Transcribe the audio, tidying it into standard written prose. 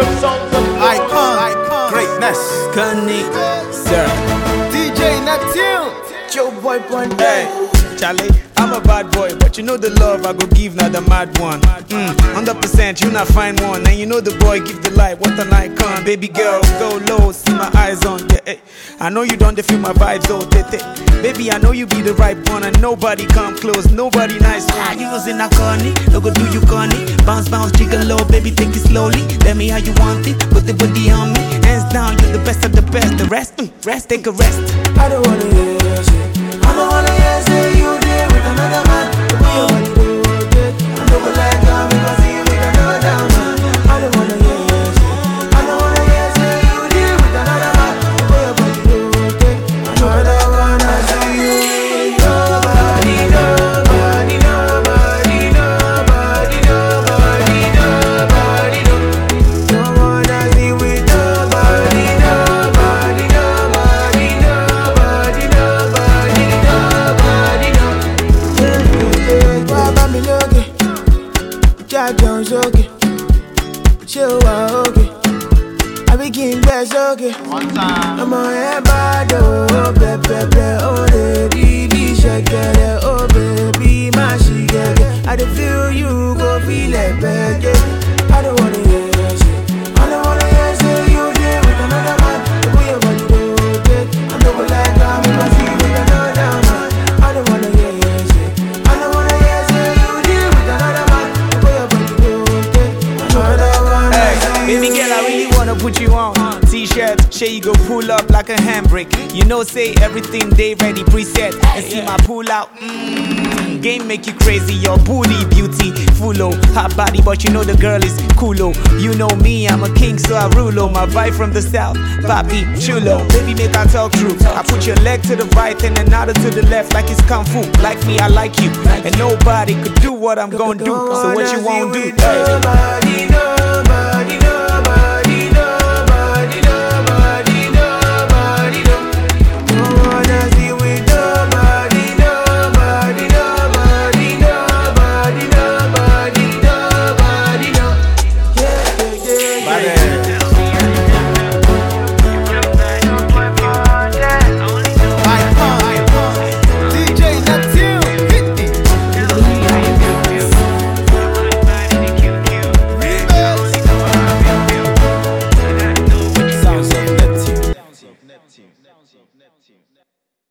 Icon, greatness. Connie, sir. DJ Neptune, Joe boy one day. Charlie, I'm a bad boy, but you know the love I go give, not the mad one. 100%, you not find one, and you know the boy give the light. What an icon, baby girl, go low, see my eyes on. Yeah, I know you don't feel my vibes, oh, baby, I know you be the right one, and nobody come close, nobody nice one. You was in a corny, no go do you corny. Bounce, bounce, jiggle low, baby, take it slowly. Tell me how you want it, put the booty on me. Hands down, you're the best of the best. The rest, rest, take a rest. I don't wanna hear shit. I don't wanna hear say you there with another man. The way you want to do it, I don't like how me gonna see you with another man. I don't wanna hear shit. I don't wanna hear say you there with another man. The way you want to do it, I don't wanna see you with nobody, nobody, nobody, nobody, nobody, nobody, no. Don't wanna see with nobody, nobody, nobody, nobody, nobody, nobody, no. Baba mi lókè, jájọ sókè, ṣé o wà òkè? Àbí kí n gbẹ sókè? Ọmọ ẹ bá dò bẹ̀bẹ̀bẹ̀, ó lè rí bí ṣẹ̀kẹ̀rẹ̀, ó bèbí má ṣì gẹ̀gẹ̀. I dey feel you go feel it bẹ́gẹ̀. I don't wanna hear shit. I don't wanna hear say you dey with another man. The way your body do it, I don't like how me gonna see with another man. I don't wanna hear shit. I don't wanna hear say you dey with another man. The way your body do it, I don't wanna see you. Baby girl, I really wanna put you on. T-shirt, shey you go pull up like a handbrake. You know, say everything they ready preset. And see my pull out. Game make you crazy, your booty beauty full oh, hot body, but you know the girl is cool oh. You know me, I'm a king, so I rule oh. My vibe from the south, papi chulo. Baby, make I talk true. I put your leg to the right and another to the left, like it's kung fu. Like me, I like you, and nobody could do what I'm gonna do. So what you won't do? Nobody,